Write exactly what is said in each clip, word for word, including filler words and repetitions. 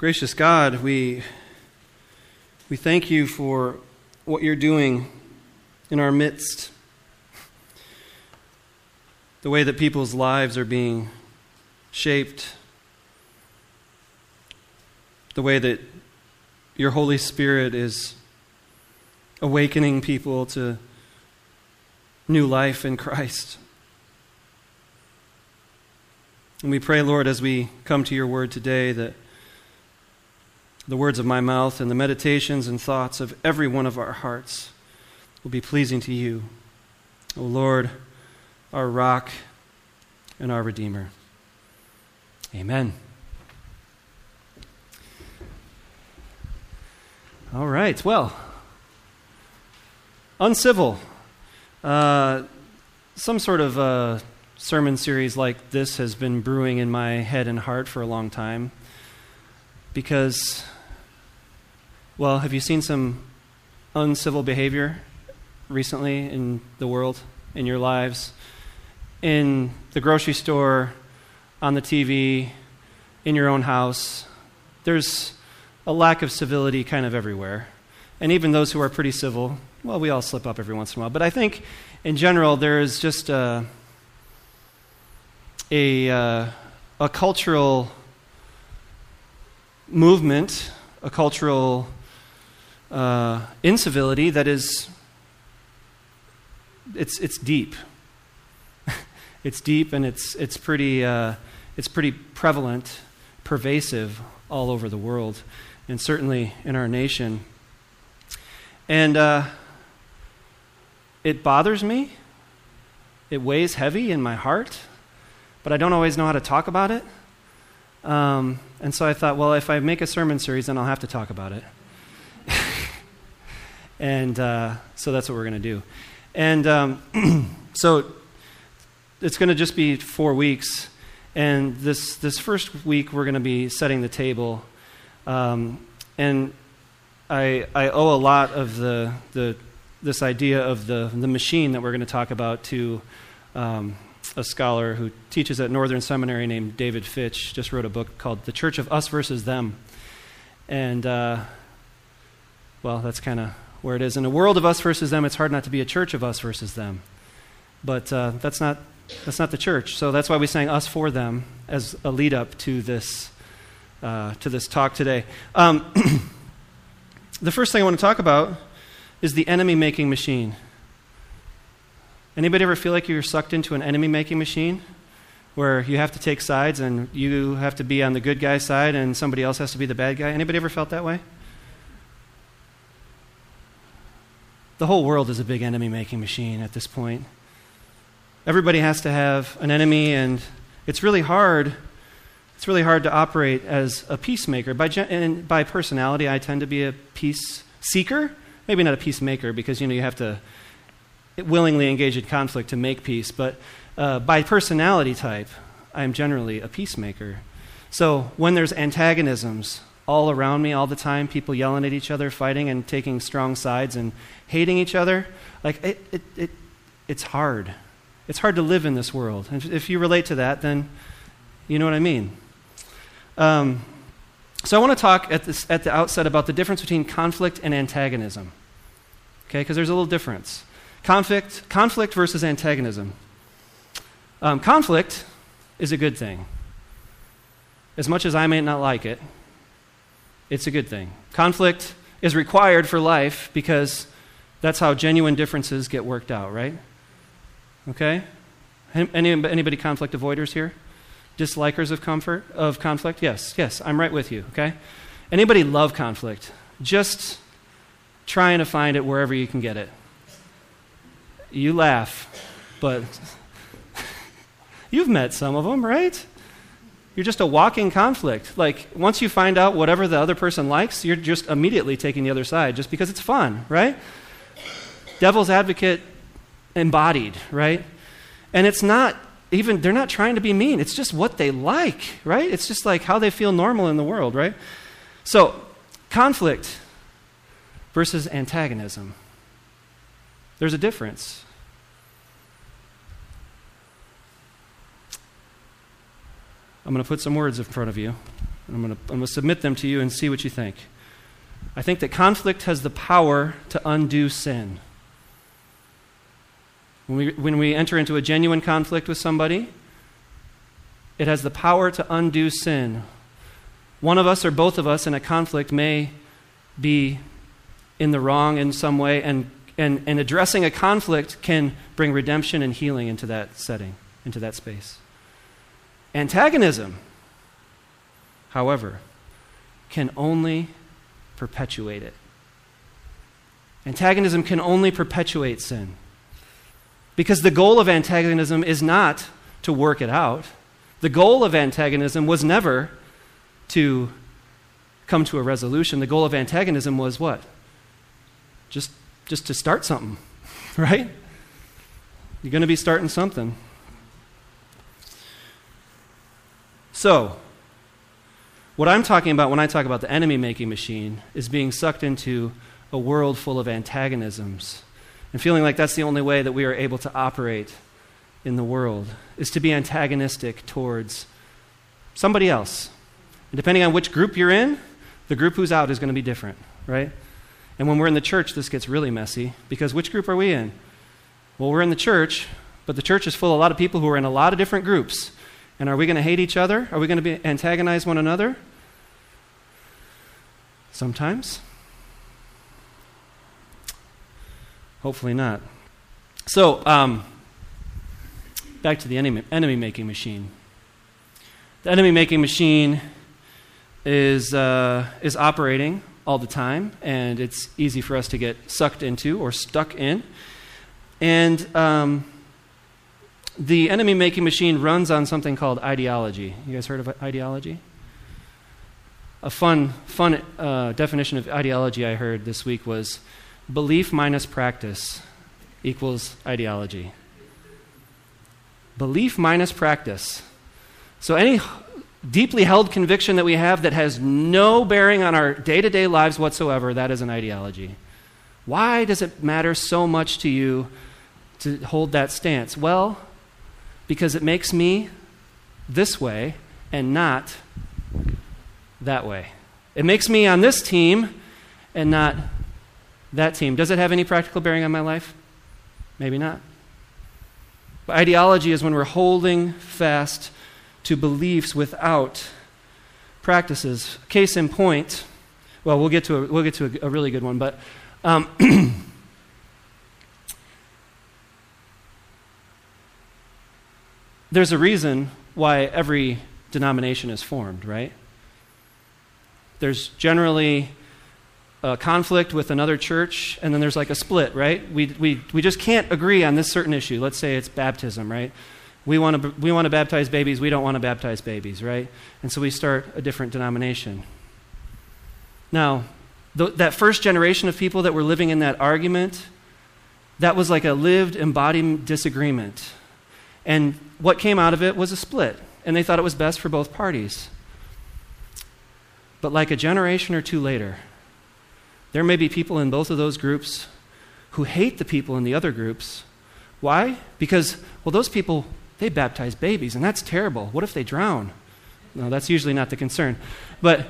Gracious God, we we thank you for what you're doing in our midst, the way that people's lives are being shaped, the way that your Holy Spirit is awakening people to new life in Christ. And we pray, Lord, as we come to your word today, that the words of my mouth and the meditations and thoughts of every one of our hearts will be pleasing to you, O Lord, our rock and our Redeemer. Amen. All right, well, uncivil. Uh, some sort of uh, sermon series like this has been brewing in my head and heart for a long time because, well, have you seen some uncivil behavior recently in the world, in your lives? In the grocery store, on the T V, in your own house, there's a lack of civility kind of everywhere. And even those who are pretty civil, well, we all slip up every once in a while. But I think, in general, there is just a, a, uh, a cultural movement, a cultural uh, incivility that is, it's it's deep. It's deep, and it's it's pretty uh, it's pretty prevalent, pervasive all over the world, and certainly in our nation. And uh, it bothers me. It weighs heavy in my heart, but I don't always know how to talk about it. Um, and so I thought, well, if I make a sermon series, then I'll have to talk about it. and uh, so that's what we're going to do. And um, so it's going to just be four weeks. And this this first week, we're going to be setting the table. Um, and I I owe a lot of the the this idea of the the machine that we're going to talk about to um, a scholar who teaches at Northern Seminary named David Fitch. Just wrote a book called The Church of Us versus Them. And uh, well, that's kind of where it is. In a world of us versus them, it's hard not to be a church of us versus them. But uh, that's not that's not the church. So that's why we sang Us for Them as a lead up to this uh, to this talk today. Um, the first thing I want to talk about is the enemy-making machine. Anybody ever feel like you're sucked into an enemy-making machine where you have to take sides and you have to be on the good guy side and somebody else has to be the bad guy? Anybody ever felt that way? The whole world is a big enemy-making machine at this point. Everybody has to have an enemy, and it's really hard. It's really hard to operate as a peacemaker. By gen- and by personality, I tend to be a peace seeker. Maybe not a peacemaker, because you know you have to willingly engage in conflict to make peace. But uh, by personality type, I'm generally a peacemaker. So when there's antagonisms all around me all the time, people yelling at each other, fighting and taking strong sides and hating each other, like it, it, it it's hard. It's hard to live in this world. And if you relate to that, then you know what I mean. Um, so I want to talk at this at the outset about the difference between conflict and antagonism. Okay, because there's a little difference. Conflict, conflict versus antagonism. Um, conflict is a good thing. As much as I may not like it, it's a good thing. Conflict is required for life because that's how genuine differences get worked out, right? Okay? Any, anybody conflict avoiders here? Dislikers of comfort, of conflict? Yes, yes, I'm right with you, okay? Anybody love conflict? Just trying to find it wherever you can get it. You laugh, but you've met some of them, right? You're just a walking conflict. Like, once you find out whatever the other person likes, you're just immediately taking the other side just because it's fun, right? Devil's advocate embodied, right? And it's not even, they're not trying to be mean. It's just what they like, right? It's just like how they feel normal in the world, right? So, conflict versus antagonism. There's a difference. I'm going to put some words in front of you. I'm going to I'm going to submit them to you and see what you think. I think that conflict has the power to undo sin. When we, when we enter into a genuine conflict with somebody, it has the power to undo sin. One of us or both of us in a conflict may be in the wrong in some way, and, and, and addressing a conflict can bring redemption and healing into that setting, into that space. Antagonism, however, can only perpetuate it. Antagonism can only perpetuate sin. Because the goal of antagonism is not to work it out. The goal of antagonism was never to come to a resolution. The goal of antagonism was what? Just, just to start something, right? You're going to be starting something. So, what I'm talking about when I talk about the enemy-making machine is being sucked into a world full of antagonisms and feeling like that's the only way that we are able to operate in the world, is to be antagonistic towards somebody else. And depending on which group you're in, the group who's out is going to be different, right? And when we're in the church, this gets really messy, because which group are we in? Well, we're in the church, but the church is full of a lot of people who are in a lot of different groups. And are we going to hate each other? Are we going to be antagonize one another? Sometimes. Hopefully not. So, um, back to the enemy, enemy-making machine. The enemy-making machine is uh, is operating all the time, and it's easy for us to get sucked into or stuck in. And um, the enemy-making machine runs on something called ideology. You guys heard of ideology? A fun, fun uh, definition of ideology I heard this week was belief minus practice equals ideology. Belief minus practice. So any deeply held conviction that we have that has no bearing on our day-to-day lives whatsoever, that is an ideology. Why does it matter so much to you to hold that stance? Well, because it makes me this way and not that way. It makes me on this team and not that team. Does it have any practical bearing on my life? Maybe not. But ideology is when we're holding fast to beliefs without practices. Case in point, well, we'll get to a, we'll get to a, a really good one, but um, there's a reason why every denomination is formed, right? There's generally a conflict with another church, and then there's like a split, right? We we we just can't agree on this certain issue. Let's say it's baptism, right? We want to we want to baptize babies. We don't want to baptize babies, right? And so we start a different denomination. Now, th- that first generation of people that were living in that argument, that was like a lived, embodied disagreement. And what came out of it was a split, and they thought it was best for both parties. But like a generation or two later, there may be people in both of those groups who hate the people in the other groups. Why? Because, well, those people, they baptize babies, and that's terrible. What if they drown? No, that's usually not the concern. But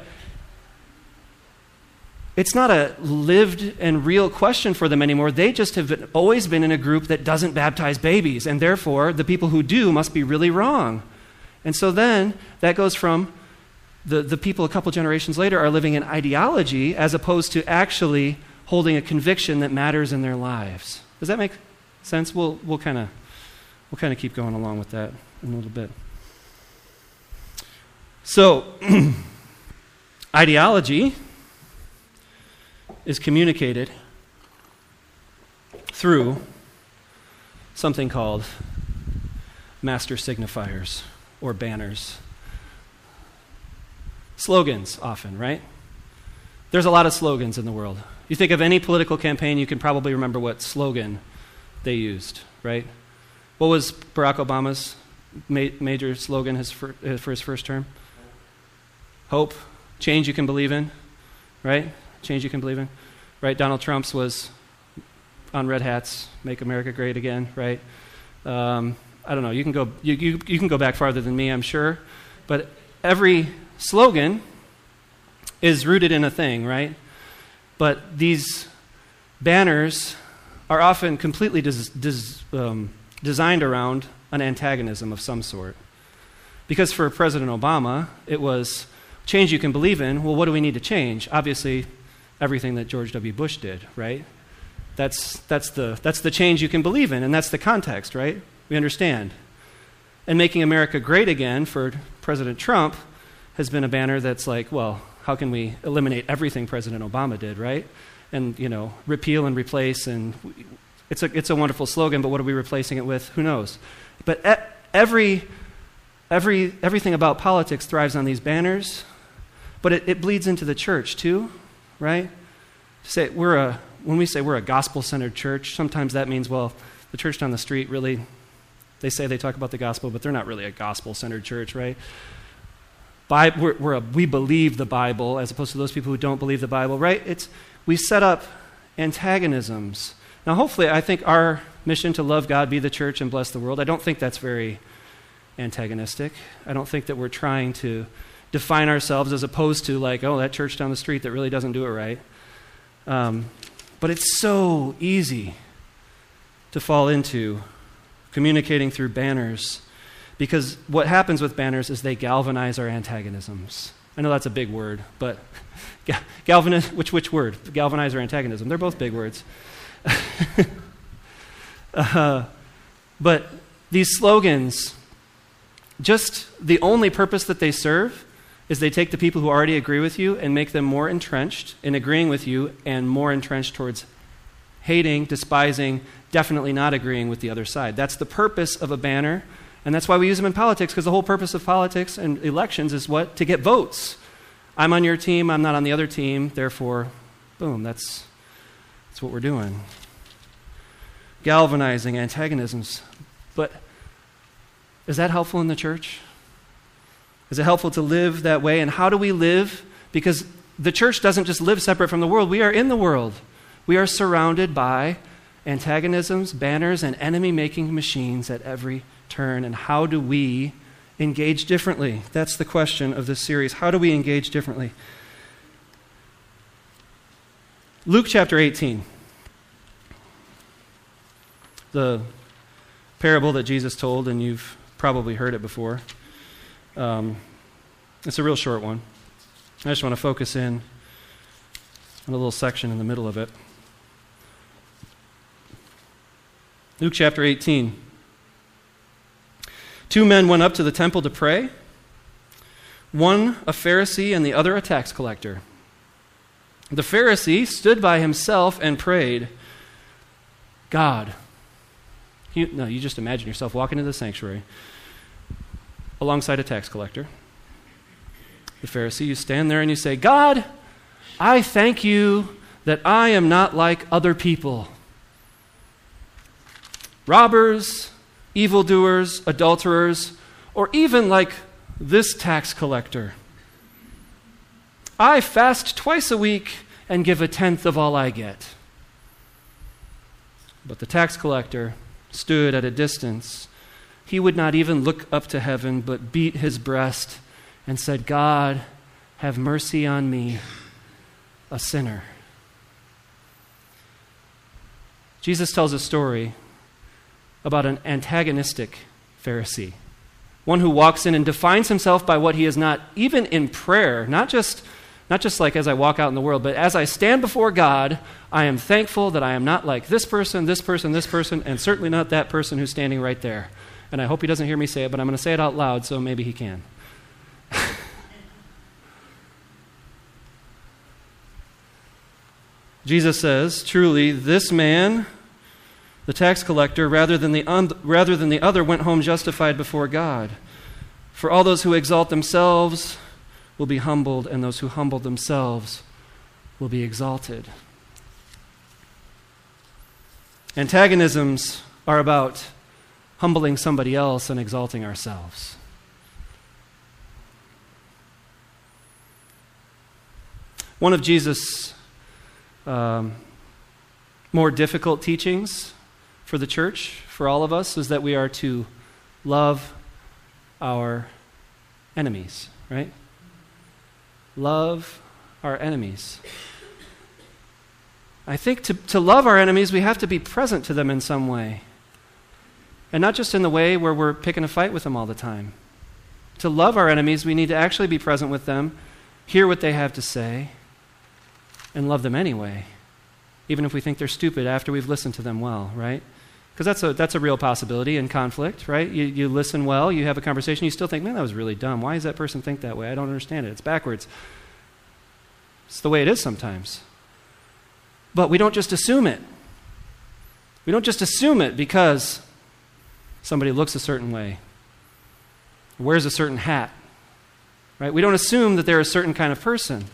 it's not a lived and real question for them anymore. They just have been, always been in a group that doesn't baptize babies, and therefore the people who do must be really wrong. And so then that goes from the, the people a couple generations later are living in ideology as opposed to actually holding a conviction that matters in their lives. Does that make sense? We'll we'll kind of we'll kind of keep going along with that in a little bit. So ideology is communicated through something called master signifiers or banners. Slogans often, right? There's a lot of slogans in the world. You think of any political campaign, you can probably remember what slogan they used, right? What was Barack Obama's ma- major slogan his for, uh, for his first term? Hope, change you can believe in, right? Change you can believe in, right? Donald Trump's was on red hats, make America great again, right? Um, I don't know. You can go. You, you you can go back farther than me, I'm sure. But every slogan is rooted in a thing, right? But these banners are often completely des- des- um, designed around an antagonism of some sort. Because for President Obama, it was change you can believe in. Well, what do we need to change? Obviously, everything that George W. Bush did, right? That's, that's, the, that's the change you can believe in, and that's the context, right? We understand. And making America great again for President Trump has been a banner that's like, well, how can we eliminate everything President Obama did, right? And, you know, repeal and replace, and it's a, it's a wonderful slogan, but what are we replacing it with? Who knows? But every, every, everything about politics thrives on these banners, but it, it bleeds into the church too, right? Say we're a, when we say we're a gospel-centered church, sometimes that means, well, the church down the street really, they say they talk about the gospel, but they're not really a gospel-centered church, right? Bi- we're, we're a, we believe the Bible as opposed to those people who don't believe the Bible, right? It's, we set up antagonisms. Now, hopefully, I think our mission to love God, be the church, and bless the world, I don't think that's very antagonistic. I don't think that we're trying to define ourselves as opposed to like, oh, that church down the street that really doesn't do it right. Um, but it's so easy to fall into communicating through banners, because what happens with banners is they galvanize our antagonisms. I know that's a big word, but galvanize, which which word? Galvanize or antagonism? They're both big words. uh, but these slogans, just the only purpose that they serve is they take the people who already agree with you and make them more entrenched in agreeing with you and more entrenched towards hating, despising, definitely not agreeing with the other side. That's the purpose of a banner, and that's why we use them in politics, because the whole purpose of politics and elections is what? To get votes. I'm on your team, I'm not on the other team, therefore, boom, that's, that's what we're doing. Galvanizing antagonisms. But is that helpful in the church? Is it helpful to live that way? And how do we live? Because the church doesn't just live separate from the world. We are in the world. We are surrounded by antagonisms, banners, and enemy-making machines at every turn. And how do we engage differently? That's the question of this series. How do we engage differently? Luke chapter eighteen. The parable that Jesus told, and you've probably heard it before. Um, it's a real short one. I just want to focus in on a little section in the middle of it. Luke chapter eighteen. Two men went up to the temple to pray, one a Pharisee and the other a tax collector. The Pharisee stood by himself and prayed, God. You, no, you just imagine yourself walking into the sanctuary alongside a tax collector. The Pharisee, you stand there and you say, God, I thank you that I am not like other people. Robbers, evildoers, adulterers, or even like this tax collector. I fast twice a week and give a tenth of all I get. But the tax collector stood at a distance. He would not even look up to heaven, but beat his breast and said, God, have mercy on me, a sinner. Jesus tells a story about an antagonistic Pharisee, one who walks in and defines himself by what he is not, even in prayer, not just, not just like as I walk out in the world, but as I stand before God, I am thankful that I am not like this person, this person, this person, and certainly not that person who's standing right there. And I hope he doesn't hear me say it, but I'm going to say it out loud, so maybe he can. Jesus says, truly, this man, the tax collector, rather than the, un- rather than the other, went home justified before God. For all those who exalt themselves will be humbled, and those who humble themselves will be exalted. Antagonisms are about humbling somebody else and exalting ourselves. One of Jesus' um, more difficult teachings for the church, for all of us, is that we are to love our enemies, right? love our enemies. I think to, to love our enemies, we have to be present to them in some way. And not just in the way where we're picking a fight with them all the time. To love our enemies, we need to actually be present with them, hear what they have to say, and love them anyway, even if we think they're stupid after we've listened to them well, right? Because that's a, that's a real possibility in conflict, right? You, you listen well, you have a conversation, you still think, man, that was really dumb. Why does that person think that way? I don't understand it. It's backwards. It's the way it is sometimes. But we don't just assume it. We don't just assume it because somebody looks a certain way, wears a certain hat, right? We don't assume that they're a certain kind of person.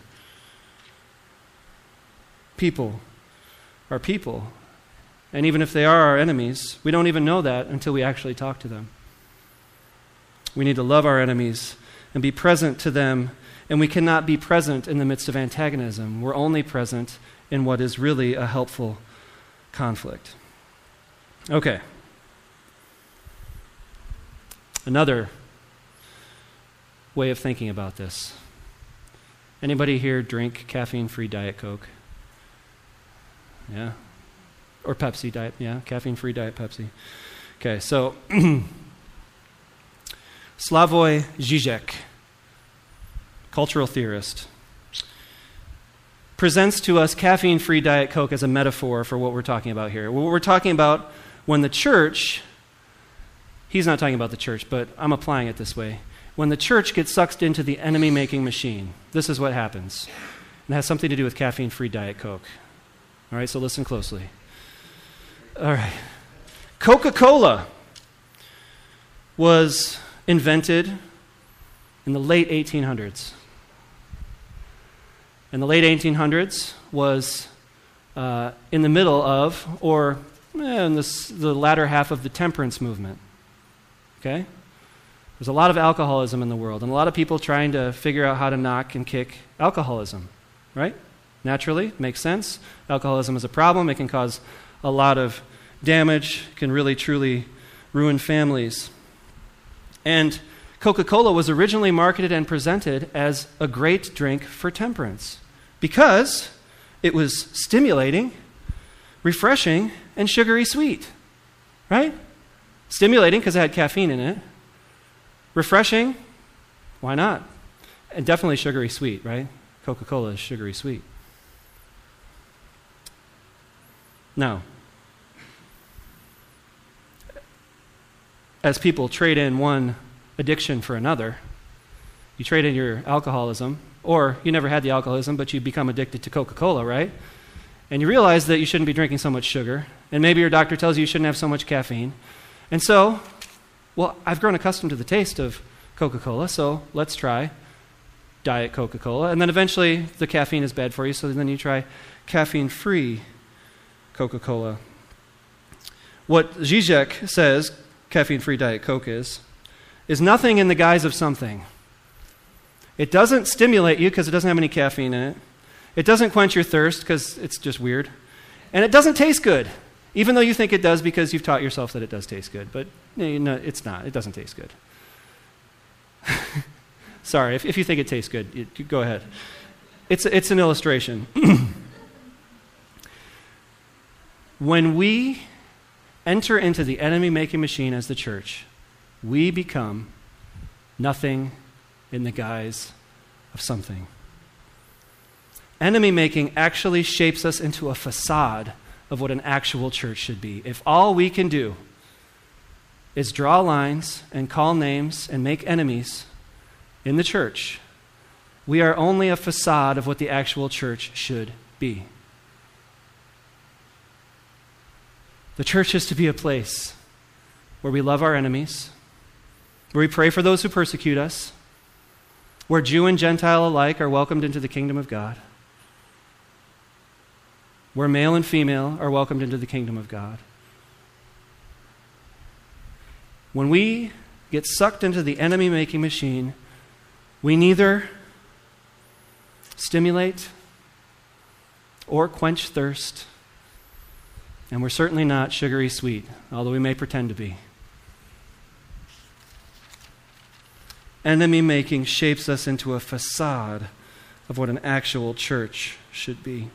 People are people. And even if they are our enemies, we don't even know that until we actually talk to them. We need to love our enemies and be present to them, and we cannot be present in the midst of antagonism. We're only present in what is really a helpful conflict. Okay. Another way of thinking about this. Anybody here drink caffeine-free Diet Coke? Yeah? Or Pepsi Diet, yeah, caffeine-free Diet Pepsi. Okay, so Slavoj Žižek, cultural theorist, presents to us caffeine-free Diet Coke as a metaphor for what we're talking about here. What we're talking about when the church, he's not talking about the church, but I'm applying it this way. When the church gets sucked into the enemy-making machine, this is what happens. And it has something to do with caffeine-free Diet Coke. All right, so listen closely. All right. Coca-Cola was invented in the late eighteen hundreds. In the late eighteen hundreds was uh, in the middle of, or eh, in this, the latter half of the temperance movement. Okay? There's a lot of alcoholism in the world, and a lot of people trying to figure out how to knock and kick alcoholism, right? Naturally, makes sense. Alcoholism is a problem. It can cause a lot of damage, can really, truly ruin families. And Coca-Cola was originally marketed and presented as a great drink for temperance because it was stimulating, refreshing, and sugary sweet, right? Stimulating because it had caffeine in it. Refreshing, why not? And definitely sugary sweet, right? Coca-Cola is sugary sweet. Now, as people trade in one addiction for another, you trade in your alcoholism, or you never had the alcoholism, but you become addicted to Coca-Cola, right? And you realize that you shouldn't be drinking so much sugar, and maybe your doctor tells you you shouldn't have so much caffeine. And so, well, I've grown accustomed to the taste of Coca-Cola, so let's try Diet Coca-Cola. And then eventually the caffeine is bad for you, so then you try caffeine-free Coca-Cola. What Zizek says caffeine-free Diet Coke is, is nothing in the guise of something. It doesn't stimulate you because it doesn't have any caffeine in it. It doesn't quench your thirst because it's just weird. And it doesn't taste good, even though you think it does because you've taught yourself that it does taste good. But no, it's not. It doesn't taste good. Sorry, if, if you think it tastes good, you, you go ahead. It's, it's an illustration. When we enter into the enemy-making machine as the church, we become nothing in the guise of something. Enemy-making actually shapes us into a facade of what an actual church should be. If all we can do is draw lines and call names and make enemies in the church, we are only a facade of what the actual church should be. The church is to be a place where we love our enemies, where we pray for those who persecute us, where Jew and Gentile alike are welcomed into the kingdom of God, where male and female are welcomed into the kingdom of God. When we get sucked into the enemy-making machine, we neither stimulate or quench thirst, and we're certainly not sugary sweet, although we may pretend to be. Enemy-making shapes us into a facade of what an actual church should be.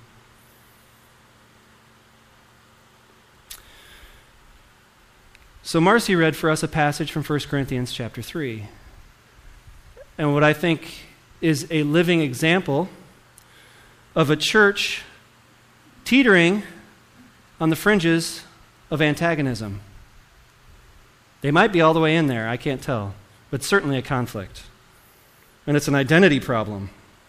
So Marcy read for us a passage from First Corinthians chapter three. And what I think is a living example of a church teetering on the fringes of antagonism. They might be all the way in there, I can't tell, but certainly a conflict. And it's an identity problem.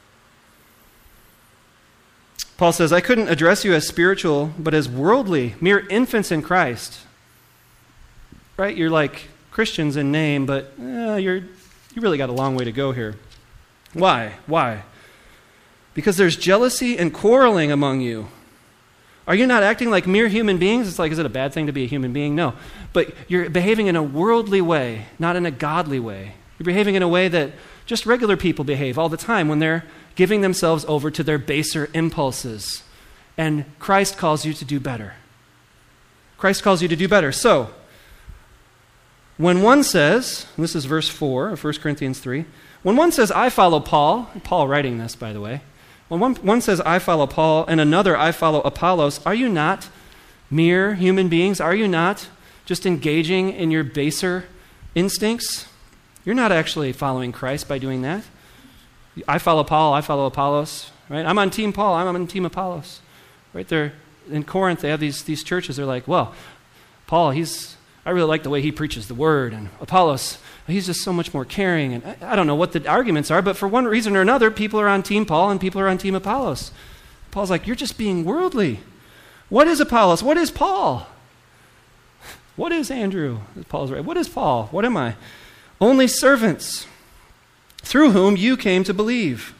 Paul says, I couldn't address you as spiritual, but as worldly, mere infants in Christ. Right? You're like Christians in name, but eh, you're you really got a long way to go here. Why? Why? Because there's jealousy and quarreling among you. Are you not acting like mere human beings? It's like, is it a bad thing to be a human being? No. But you're behaving in a worldly way, not in a godly way. You're behaving in a way that just regular people behave all the time when they're giving themselves over to their baser impulses. And Christ calls you to do better. Christ calls you to do better. So, when one says, and this is verse four of First Corinthians three, when one says, I follow Paul, Paul writing this, by the way, when one, one says, I follow Paul, and another, I follow Apollos, are you not mere human beings? Are you not just engaging in your baser instincts? You're not actually following Christ by doing that. I follow Paul, I follow Apollos, right? I'm on team Paul, I'm on team Apollos. Right there in Corinth, they have these, these churches, they're like, well, Paul, he's... I really like the way he preaches the word, and Apollos, he's just so much more caring, and I, I don't know what the arguments are, but for one reason or another, people are on team Paul and people are on team Apollos. Paul's like, you're just being worldly. What is Apollos? What is Paul? What is Andrew? Paul's right. What is Paul? What am I? Only servants, through whom you came to believe.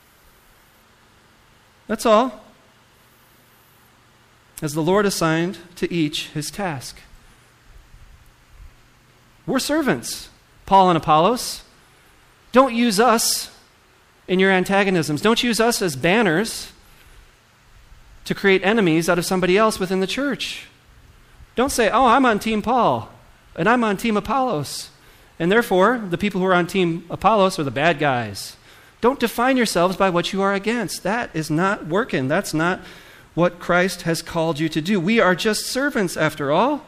That's all. As the Lord assigned to each his task. We're servants, Paul and Apollos. Don't use us in your antagonisms. Don't use us as banners to create enemies out of somebody else within the church. Don't say, oh, I'm on team Paul, and I'm on team Apollos, and therefore the people who are on team Apollos are the bad guys. Don't define yourselves by what you are against. That is not working. That's not what Christ has called you to do. We are just servants after all.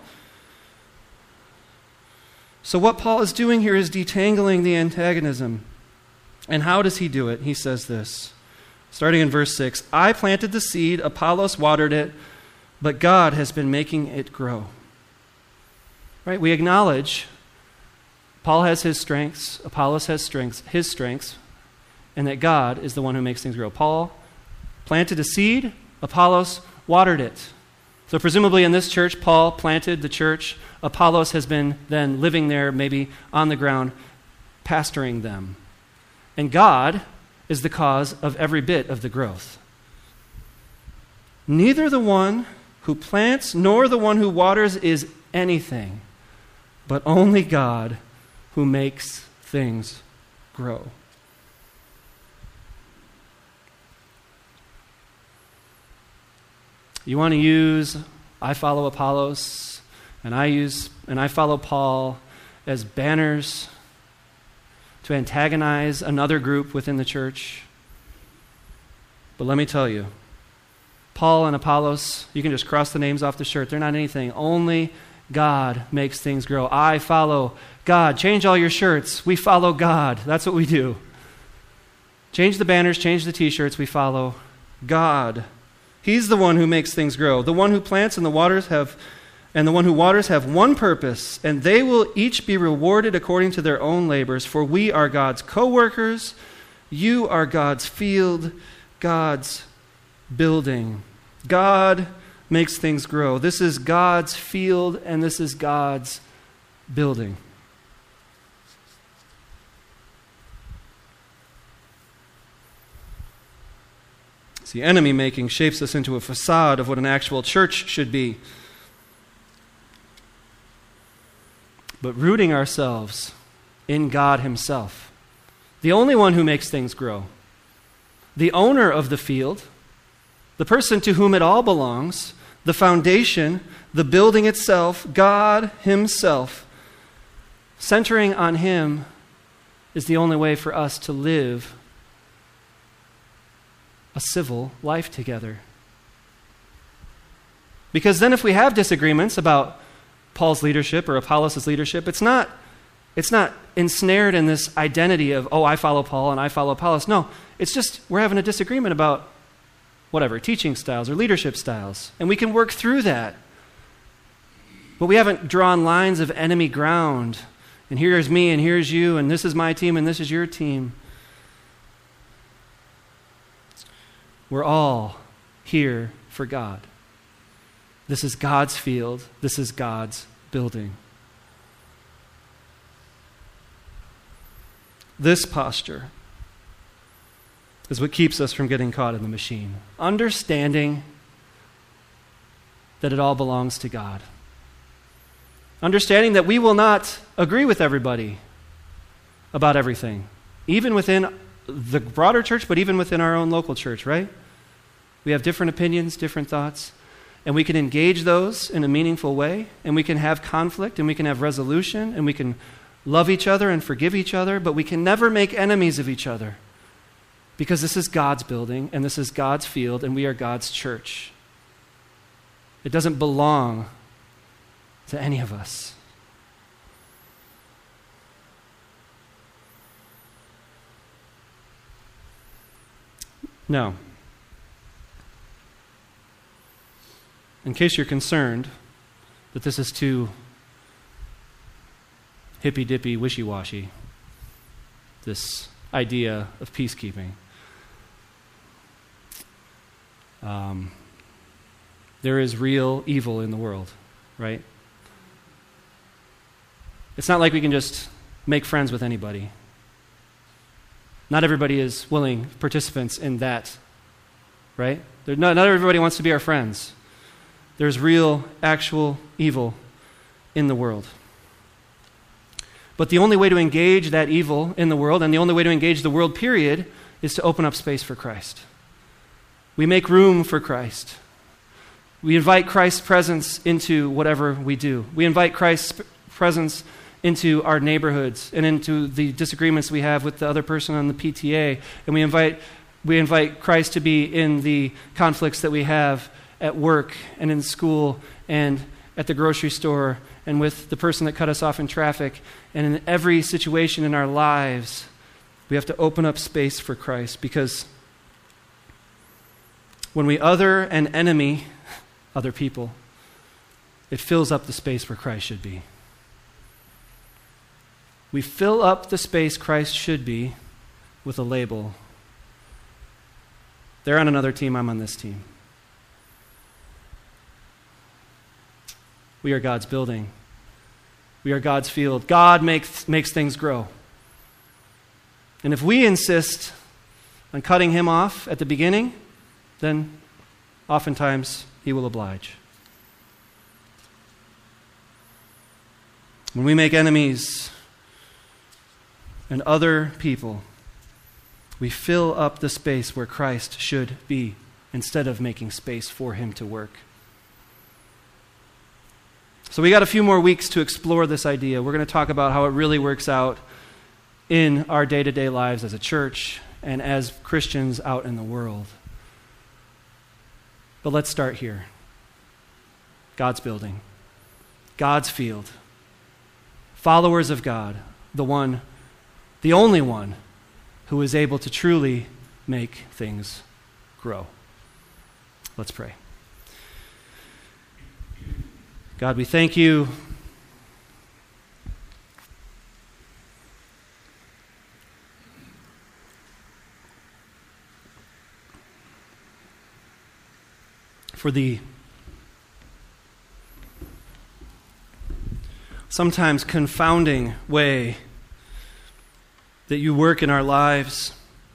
So what Paul is doing here is detangling the antagonism. And how does he do it? He says this, starting in verse six, I planted the seed, Apollos watered it, but God has been making it grow. Right? We acknowledge Paul has his strengths, Apollos has strengths, his strengths, and that God is the one who makes things grow. Paul planted a seed, Apollos watered it. So presumably in this church, Paul planted the church. Apollos has been then living there, maybe on the ground, pastoring them. And God is the cause of every bit of the growth. Neither the one who plants nor the one who waters is anything, but only God who makes things grow. You want to use I follow Apollos and I use and I follow Paul as banners to antagonize another group within the church. But let me tell you, Paul and Apollos, you can just cross the names off the shirt. They're not anything. Only God makes things grow. I follow God. Change all your shirts. We follow God. That's what we do. Change the banners, change the t-shirts. We follow God. He's the one who makes things grow. The one who plants and the waters have, and the one who waters have one purpose, and they will each be rewarded according to their own labors. For we are God's co-workers. You are God's field, God's building. God makes things grow. This is God's field, and this is God's building. See, enemy making shapes us into a facade of what an actual church should be. But rooting ourselves in God himself, the only one who makes things grow, the owner of the field, the person to whom it all belongs, the foundation, the building itself, God himself, centering on him is the only way for us to live a civil life together. Because then if we have disagreements about Paul's leadership or Apollos' leadership, it's not, it's not ensnared in this identity of, oh, I follow Paul and I follow Apollos. No, it's just we're having a disagreement about whatever, teaching styles or leadership styles. And we can work through that. But we haven't drawn lines of enemy ground. And here's me and here's you and this is my team and this is your team. We're all here for God. This is God's field. This is God's building. This posture is what keeps us from getting caught in the machine. Understanding that it all belongs to God. Understanding that we will not agree with everybody about everything, even within the broader church, but even within our own local church, right? We have different opinions, different thoughts, and we can engage those in a meaningful way, and we can have conflict, and we can have resolution, and we can love each other and forgive each other, but we can never make enemies of each other because this is God's building, and this is God's field, and we are God's church. It doesn't belong to any of us. Now, in case you're concerned that this is too hippy-dippy, wishy-washy, this idea of peacekeeping, um, there is real evil in the world, right? It's not like we can just make friends with anybody. Not everybody is willing participants in that, right? Not, not everybody wants to be our friends. There's real, actual evil in the world. But the only way to engage that evil in the world, and the only way to engage the world, period, is to open up space for Christ. We make room for Christ. We invite Christ's presence into whatever we do. We invite Christ's presence into our neighborhoods and into the disagreements we have with the other person on the P T A. And we invite we invite Christ to be in the conflicts that we have at work and in school and at the grocery store and with the person that cut us off in traffic. And in every situation in our lives, we have to open up space for Christ, because when we other and enemy other people, it fills up the space where Christ should be. We fill up the space Christ should be with a label. They're on another team, I'm on this team. We are God's building. We are God's field. God makes, makes things grow. And if we insist on cutting him off at the beginning, then oftentimes he will oblige. When we make enemies and other people, we fill up the space where Christ should be instead of making space for him to work. So we got a few more weeks to explore this idea. We're going to talk about how it really works out in our day-to-day lives as a church and as Christians out in the world. But let's start here. God's building. God's field. Followers of God, the one the only one who is able to truly make things grow. Let's pray. God, we thank you for the sometimes confounding way that you work in our lives,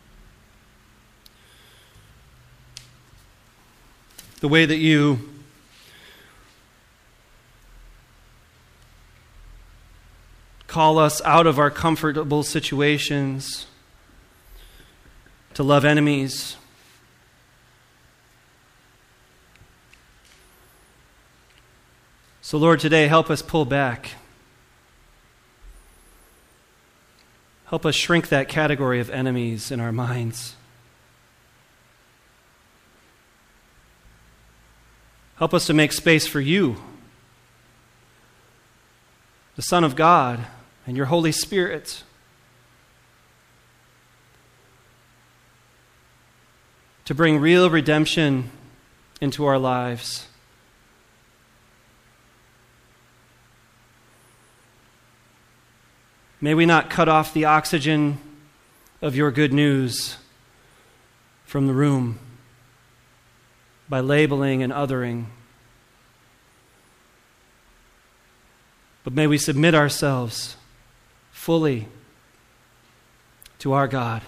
the way that you call us out of our comfortable situations to love enemies, so Lord, today help us pull back. Help us shrink that category of enemies in our minds. Help us to make space for you, the Son of God, and your Holy Spirit, to bring real redemption into our lives. May we not cut off the oxygen of your good news from the room by labeling and othering. But may we submit ourselves fully to our God.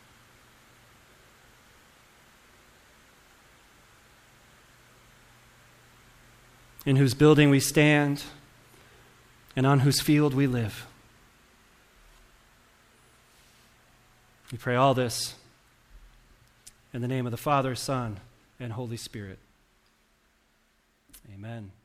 In whose building we stand and on whose field we live. We pray all this in the name of the Father, Son, and Holy Spirit. Amen.